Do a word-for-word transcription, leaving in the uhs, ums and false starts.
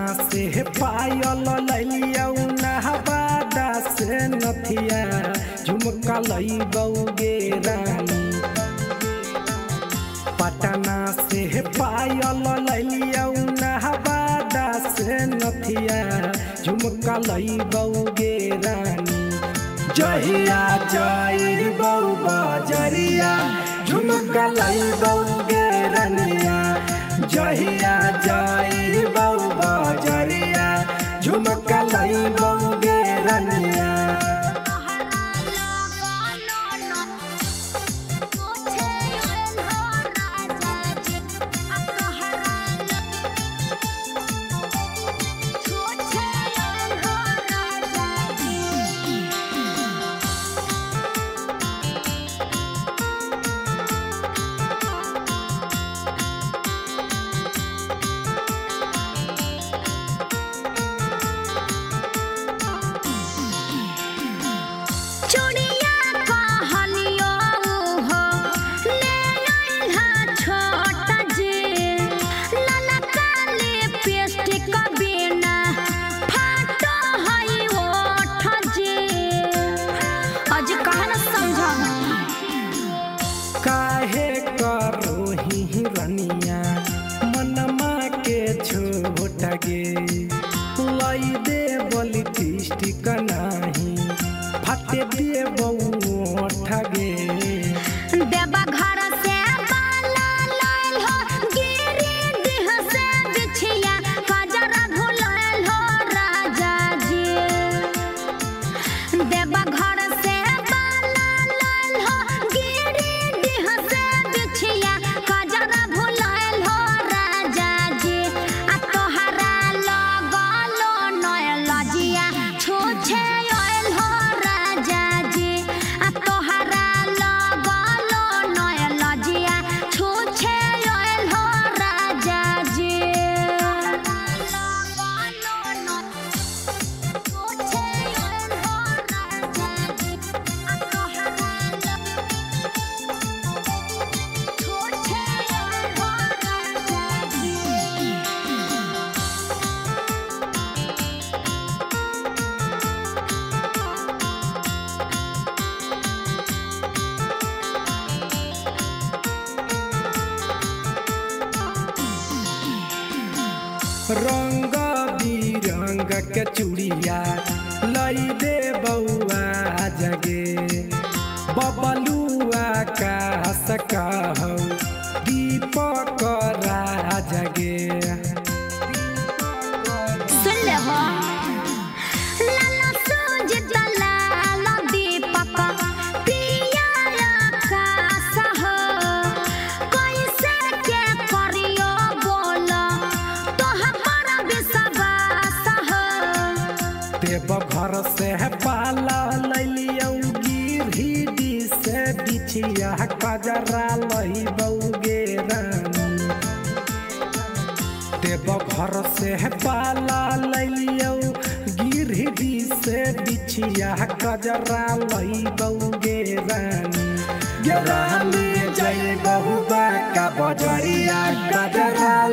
से पायल लैलिया नहबादा से नथिया झुमका लैबौगे रानी पटना से पायल लैलिया नहबादा से नथिया झुमका लैबौगे रानी जहिया जइबौ बजरिया झुमका लैबौगे रनिया जहिया जइबौ बजरिया झुमका लैबौगे रनिया काहे करोही रनिया मनमा के छोट गे लाई दे बलि लिपस्टिक नाही फाटे दे बउठ गे देवा घर से बाला लाल हो गिरी देह से बिछिया कजरा भुलाल हो राजा जी देवा घर से बाला लाल हो गिरी देह से बिछिया कजरा भुलाल हो राजा जी आ तोहरा लगलो नय लजिया छुछे आयल हो राजा जी आ तोहरा लगलो नय लजिया छुछे आयल हो राजा जी छुछे आयल हो राजा जी आ तोहरा छुछे आयल हो राजा जी रंग बिरंग के चूड़िया लई दे बउआ जगे बबलुआ का सकहौ दीपक राजगे सुन ले हो लाला सूझ लाला दीपक पिया आकाश हो कैसे के करियो बोल तोह पर विश्वास हो देव घर से पाला लैलियौ गिरहिडी से बिछिया कजरा लैबौगे रानी देव घर से पाला लैलियौ गिरहिडी से बिछिया कजरा लैबौगे रानी रानी जइबौ बाका बजरिया कजरा